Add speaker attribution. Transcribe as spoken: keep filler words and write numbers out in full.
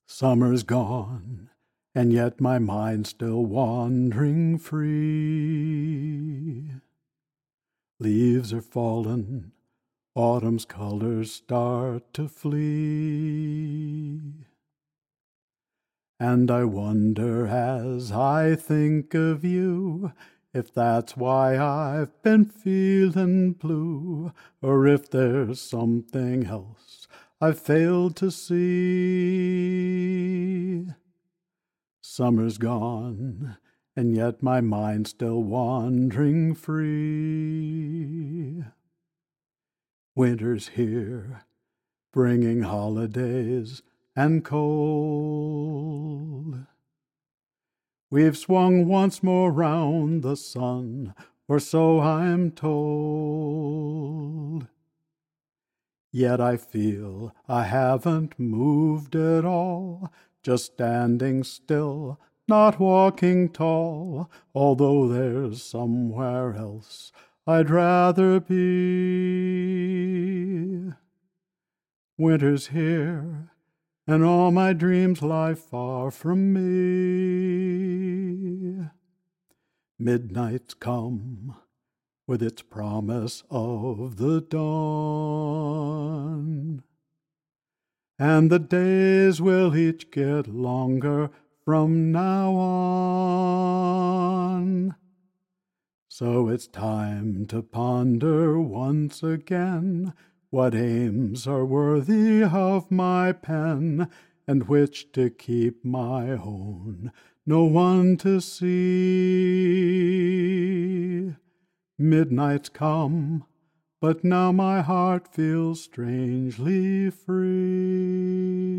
Speaker 1: Summer's gone, and yet my mind's still wandering free. Leaves are fallen, autumn's colors start to flee. And I wonder as I think of you, if that's why I've been feeling blue, or if there's something else I've failed to see. Summer's gone, and yet my mind's still wandering free. Winter's here, bringing holidays and cold. We've swung once more round the sun, or so I'm told. Yet I feel I haven't moved at all, just standing still, not walking tall, although there's somewhere else I'd rather be. Winter's here, and all my dreams lie far from me. Midnight's come, with its promise of the dawn, and the days will each get longer from now on. So it's time to ponder once again what aims are worthy of my pen, and which to keep my own, no one to see. Midnight's come, but now my heart feels strangely free.